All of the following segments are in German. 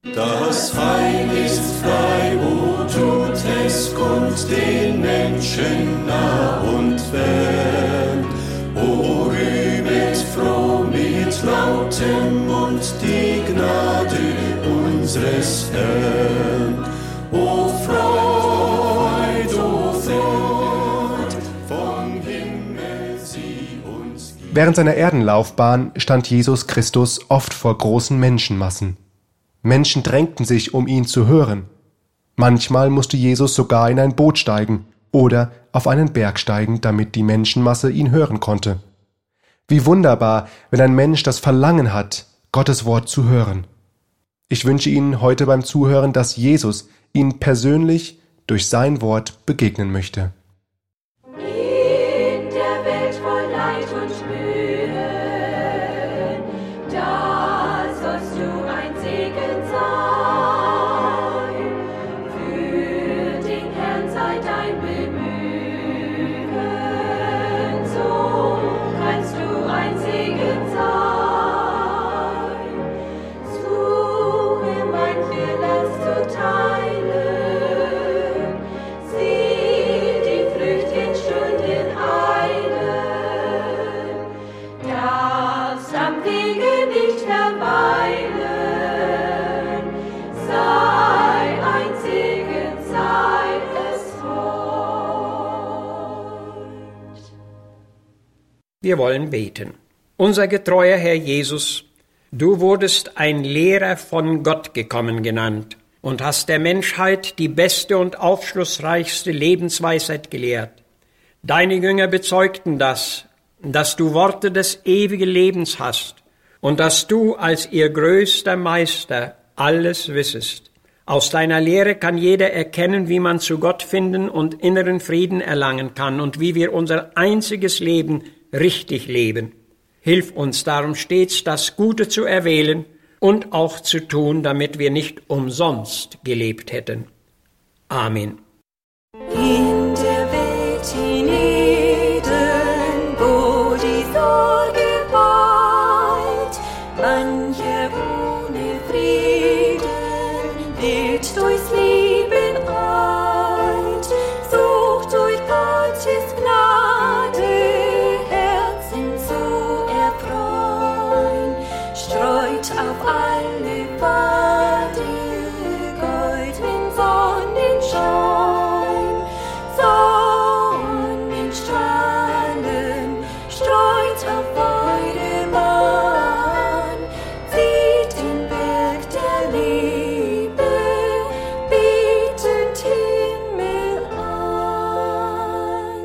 Das Heil ist frei, o tut es kund den Menschen nah und fern. O rühmet froh mit lautem Mund die Gnade unseres Herrn. O Freud, vom Himmel sie uns gibt. Während seiner Erdenlaufbahn stand Jesus Christus oft vor großen Menschenmassen. Menschen drängten sich, um ihn zu hören. Manchmal musste Jesus sogar in ein Boot steigen oder auf einen Berg steigen, damit die Menschenmasse ihn hören konnte. Wie wunderbar, wenn ein Mensch das Verlangen hat, Gottes Wort zu hören. Ich wünsche Ihnen heute beim Zuhören, dass Jesus Ihnen persönlich durch sein Wort begegnen möchte. In der Welt voll Leid und Mühe, da sollst du ein Segen sein. Für den Herrn sei dein Bemühen, so kannst du ein Segen sein. Suche manche Last zu teilen, sieh die Flücht in Stunden eilen, darfst am Wege nicht verweilen, sei ein Segen, sei es Freud. Wir wollen beten. Unser getreuer Herr Jesus, du wurdest ein Lehrer von Gott gekommen genannt und hast der Menschheit die beste und aufschlussreichste Lebensweisheit gelehrt. Deine Jünger bezeugten das, dass du Worte des ewigen Lebens hast und dass du als ihr größter Meister alles wissest. Aus deiner Lehre kann jeder erkennen, wie man zu Gott finden und inneren Frieden erlangen kann und wie wir unser einziges Leben richtig leben. Hilf uns darum stets, das Gute zu erwählen und auch zu tun, damit wir nicht umsonst gelebt hätten. Amen. In der Welt hienieden, wo die Sorge weilt, mancher ohne Frieden wird durchs Leben eilt, sucht durch Gottes Gnade Herzen zu erfreuen, streut auf alle Pfade goldenen Sonnenschein. Sonnenstrahlen streut auf eure Bahn, sieht den Berg der Liebe, bietet Himmel an.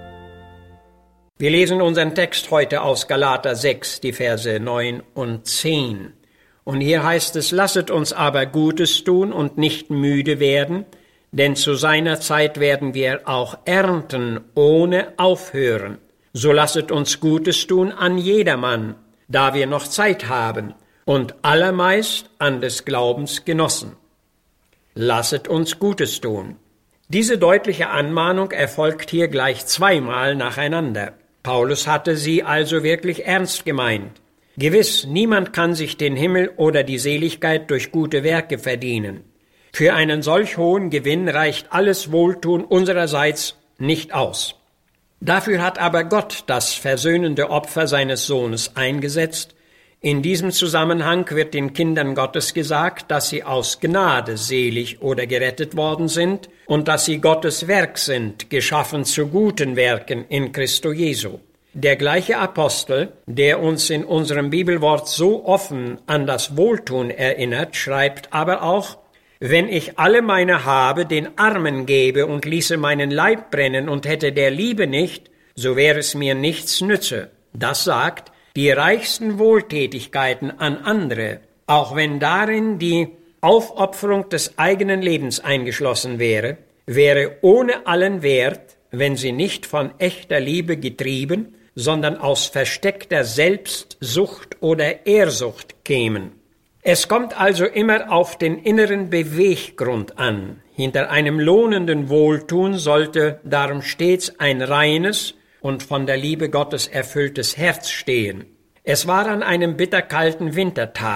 Wir lesen unseren Text heute aus Galater 6, die Verse 9 und 10. Und hier heißt es, lasset uns aber Gutes tun und nicht müde werden, denn zu seiner Zeit werden wir auch ernten ohne aufhören. So lasset uns Gutes tun an jedermann, da wir noch Zeit haben, und allermeist an des Glaubens Genossen. Lasset uns Gutes tun. Diese deutliche Anmahnung erfolgt hier gleich zweimal nacheinander. Paulus hatte sie also wirklich ernst gemeint. Gewiss, niemand kann sich den Himmel oder die Seligkeit durch gute Werke verdienen. Für einen solch hohen Gewinn reicht alles Wohltun unsererseits nicht aus. Dafür hat aber Gott das versöhnende Opfer seines Sohnes eingesetzt. In diesem Zusammenhang wird den Kindern Gottes gesagt, dass sie aus Gnade selig oder gerettet worden sind und dass sie Gottes Werk sind, geschaffen zu guten Werken in Christo Jesu. Der gleiche Apostel, der uns in unserem Bibelwort so offen an das Wohltun erinnert, schreibt aber auch, wenn ich alle meine Habe den Armen gebe und ließe meinen Leib brennen und hätte der Liebe nicht, so wäre es mir nichts nütze. Das sagt, die reichsten Wohltätigkeiten an andere, auch wenn darin die Aufopferung des eigenen Lebens eingeschlossen wäre, wäre ohne allen Wert, wenn sie nicht von echter Liebe getrieben, sondern aus versteckter Selbstsucht oder Ehrsucht kämen. Es kommt also immer auf den inneren Beweggrund an. Hinter einem lohnenden Wohltun sollte darum stets ein reines und von der Liebe Gottes erfülltes Herz stehen. Es war an einem bitterkalten Wintertag,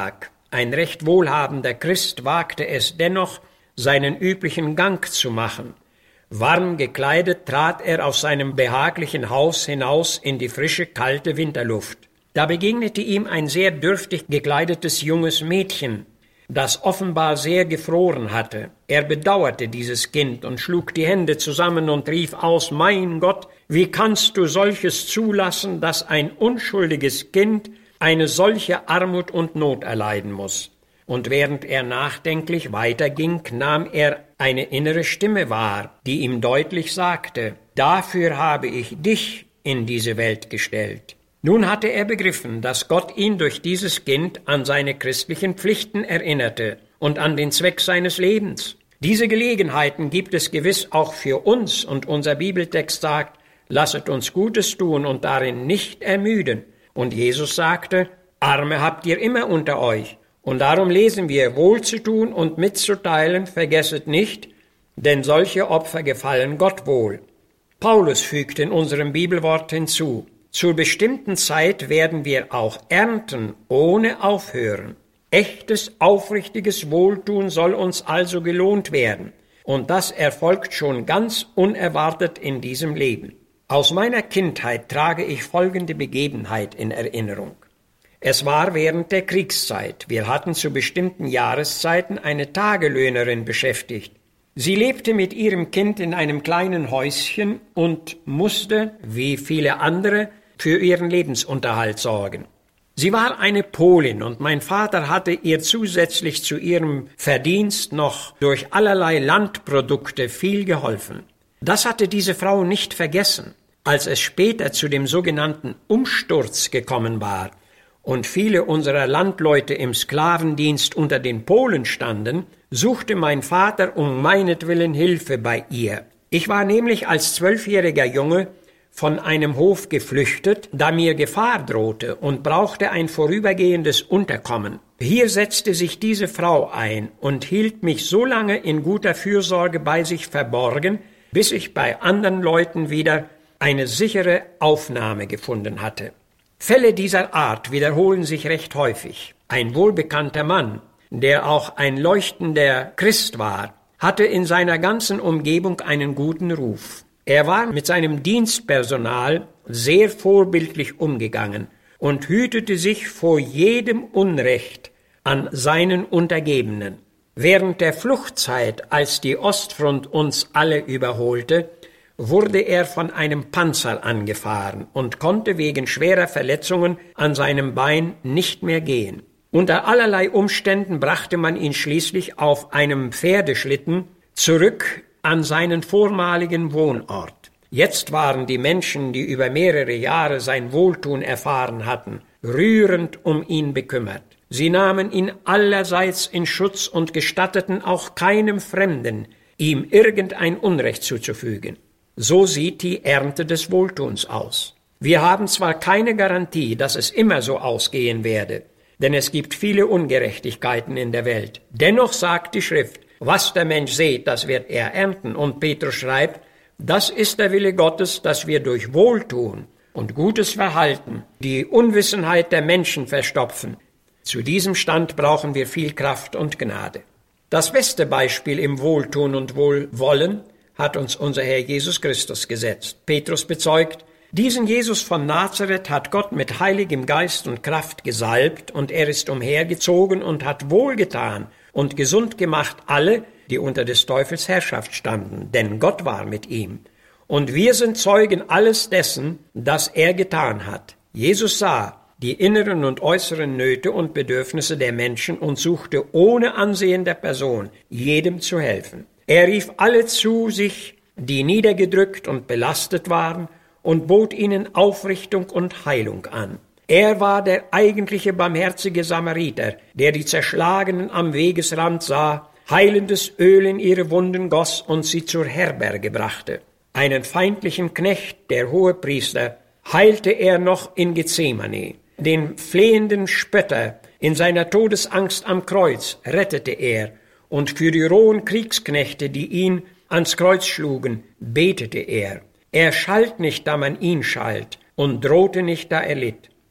Ein recht wohlhabender Christ wagte es dennoch, seinen üblichen Gang zu machen. Warm gekleidet trat er aus seinem behaglichen Haus hinaus in die frische, kalte Winterluft. Da begegnete ihm ein sehr dürftig gekleidetes junges Mädchen, das offenbar sehr gefroren hatte. Er bedauerte dieses Kind und schlug die Hände zusammen und rief aus: »Mein Gott, wie kannst du solches zulassen, dass ein unschuldiges Kind eine solche Armut und Not erleiden muss?« Und während er nachdenklich weiterging, nahm er eine innere Stimme wahr, die ihm deutlich sagte: »Dafür habe ich dich in diese Welt gestellt.« Nun hatte er begriffen, dass Gott ihn durch dieses Kind an seine christlichen Pflichten erinnerte und an den Zweck seines Lebens. Diese Gelegenheiten gibt es gewiss auch für uns, und unser Bibeltext sagt: »Lasset uns Gutes tun und darin nicht ermüden.« Und Jesus sagte: »Arme habt ihr immer unter euch.« Und darum lesen wir: »Wohl zu tun und mitzuteilen vergesset nicht, denn solche Opfer gefallen Gott wohl.« Paulus fügt in unserem Bibelwort hinzu: »Zur bestimmten Zeit werden wir auch ernten, ohne aufhören.« Echtes, aufrichtiges Wohltun soll uns also gelohnt werden. Und das erfolgt schon ganz unerwartet in diesem Leben. Aus meiner Kindheit trage ich folgende Begebenheit in Erinnerung. Es war während der Kriegszeit. Wir hatten zu bestimmten Jahreszeiten eine Tagelöhnerin beschäftigt. Sie lebte mit ihrem Kind in einem kleinen Häuschen und musste, wie viele andere, für ihren Lebensunterhalt sorgen. Sie war eine Polin und mein Vater hatte ihr zusätzlich zu ihrem Verdienst noch durch allerlei Landprodukte viel geholfen. Das hatte diese Frau nicht vergessen. Als es später zu dem sogenannten Umsturz gekommen war und viele unserer Landleute im Sklavendienst unter den Polen standen, suchte mein Vater um meinetwillen Hilfe bei ihr. Ich war nämlich als 12-jähriger Junge von einem Hof geflüchtet, da mir Gefahr drohte, und brauchte ein vorübergehendes Unterkommen. Hier setzte sich diese Frau ein und hielt mich so lange in guter Fürsorge bei sich verborgen, bis ich bei anderen Leuten wieder eine sichere Aufnahme gefunden hatte. Fälle dieser Art wiederholen sich recht häufig. Ein wohlbekannter Mann, der auch ein leuchtender Christ war, hatte in seiner ganzen Umgebung einen guten Ruf. Er war mit seinem Dienstpersonal sehr vorbildlich umgegangen und hütete sich vor jedem Unrecht an seinen Untergebenen. Während der Fluchtzeit, als die Ostfront uns alle überholte, wurde er von einem Panzer angefahren und konnte wegen schwerer Verletzungen an seinem Bein nicht mehr gehen. Unter allerlei Umständen brachte man ihn schließlich auf einem Pferdeschlitten zurück an seinen vormaligen Wohnort. Jetzt waren die Menschen, die über mehrere Jahre sein Wohltun erfahren hatten, rührend um ihn bekümmert. Sie nahmen ihn allerseits in Schutz und gestatteten auch keinem Fremden, ihm irgendein Unrecht zuzufügen. So sieht die Ernte des Wohltuns aus. Wir haben zwar keine Garantie, dass es immer so ausgehen werde, denn es gibt viele Ungerechtigkeiten in der Welt. Dennoch sagt die Schrift: Was der Mensch sät, das wird er ernten. Und Petrus schreibt: Das ist der Wille Gottes, dass wir durch Wohltun und gutes Verhalten die Unwissenheit der Menschen verstopfen. Zu diesem Stand brauchen wir viel Kraft und Gnade. Das beste Beispiel im Wohltun und Wohlwollen hat uns unser Herr Jesus Christus gesetzt. Petrus bezeugt: Diesen Jesus von Nazareth hat Gott mit heiligem Geist und Kraft gesalbt, und er ist umhergezogen und hat wohlgetan und gesund gemacht alle, die unter des Teufels Herrschaft standen, denn Gott war mit ihm. Und wir sind Zeugen alles dessen, das er getan hat. Jesus sah die inneren und äußeren Nöte und Bedürfnisse der Menschen und suchte ohne Ansehen der Person jedem zu helfen. Er rief alle zu sich, die niedergedrückt und belastet waren, und bot ihnen Aufrichtung und Heilung an. Er war der eigentliche barmherzige Samariter, der die Zerschlagenen am Wegesrand sah, heilendes Öl in ihre Wunden goss und sie zur Herberge brachte. Einen feindlichen Knecht, der Hohepriester, heilte er noch in Gethsemane. Den flehenden Spötter in seiner Todesangst am Kreuz rettete er, und für die rohen Kriegsknechte, die ihn ans Kreuz schlugen, betete er. Er schalt nicht, da man ihn schalt, und drohte nicht, da er litt.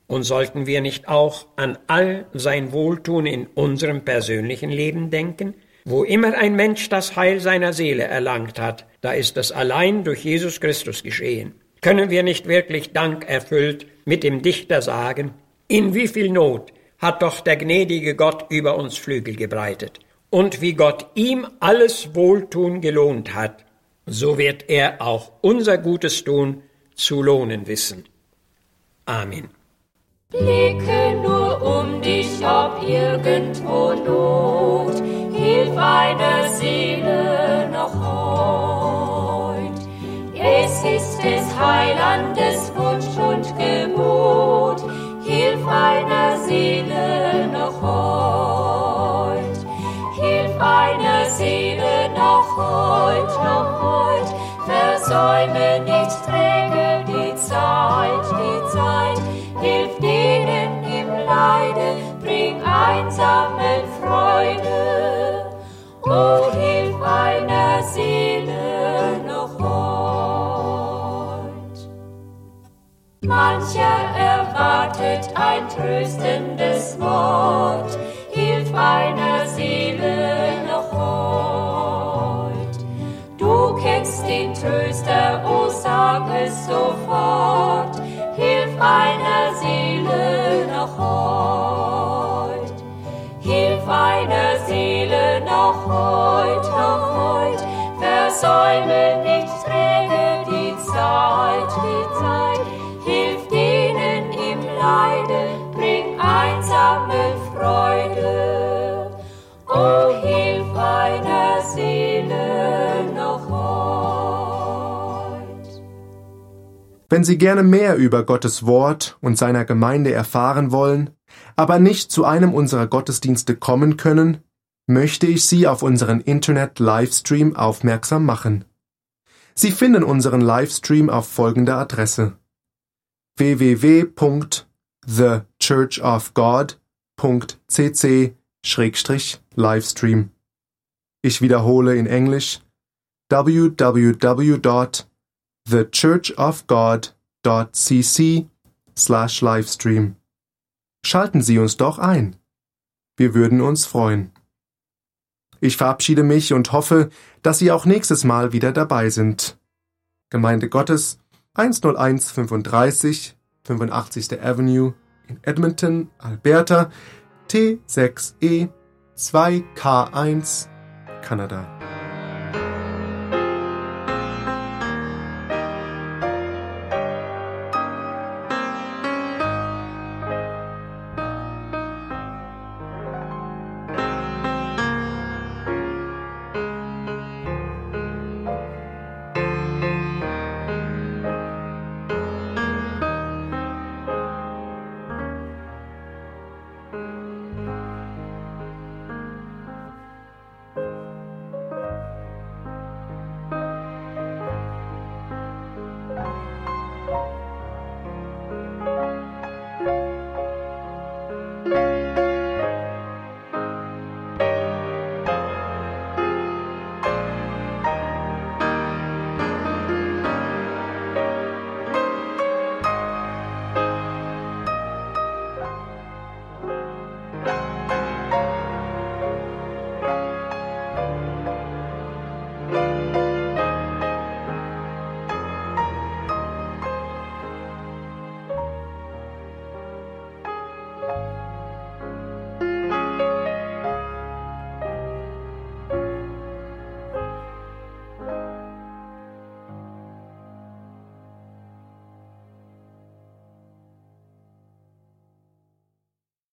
Und sollten wir nicht auch an all sein Wohltun in unserem persönlichen Leben denken? Wo immer ein Mensch das Heil seiner Seele erlangt hat, da ist es allein durch Jesus Christus geschehen. Können wir nicht wirklich dankerfüllt mit dem Dichter sagen, in wie viel Not hat doch der gnädige Gott über uns Flügel gebreitet. Und wie Gott ihm alles Wohltun gelohnt hat, so wird er auch unser Gutes Tun zu lohnen wissen. Amen. Blicke nur um dich, ob irgendwo Not, hilf einer Seele noch heut. Es ist des Heilandes Wunsch und Gebot, hilf einer Seele noch heut. Hilf einer Seele noch heut, versäume nicht, träge die Zeit, hilf denen im Leide, bring einsame Freude. O hilf einer Seele noch heut. Mancher erwartet ein tröstendes Wort, hilf einer Seele noch heut. Du kennst den Tröster, o sag es sofort, hilf einer Seele noch heut. Hilf einer Seele noch heut, versäume nicht, träge die Zeit, hilf denen im Leide, bring einsame Freude. O hilf einer Seele noch heut. Wenn Sie gerne mehr über Gottes Wort und seiner Gemeinde erfahren wollen, aber nicht zu einem unserer Gottesdienste kommen können, möchte ich Sie auf unseren Internet-Livestream aufmerksam machen. Sie finden unseren Livestream auf folgender Adresse: www.thechurchofgod.cc/livestream. Ich wiederhole in Englisch: www.thechurchofgod.cc/livestream. Schalten Sie uns doch ein. Wir würden uns freuen. Ich verabschiede mich und hoffe, dass Sie auch nächstes Mal wieder dabei sind. Gemeinde Gottes, 10135, 85. Avenue in Edmonton, Alberta, T6E 2K1, Kanada.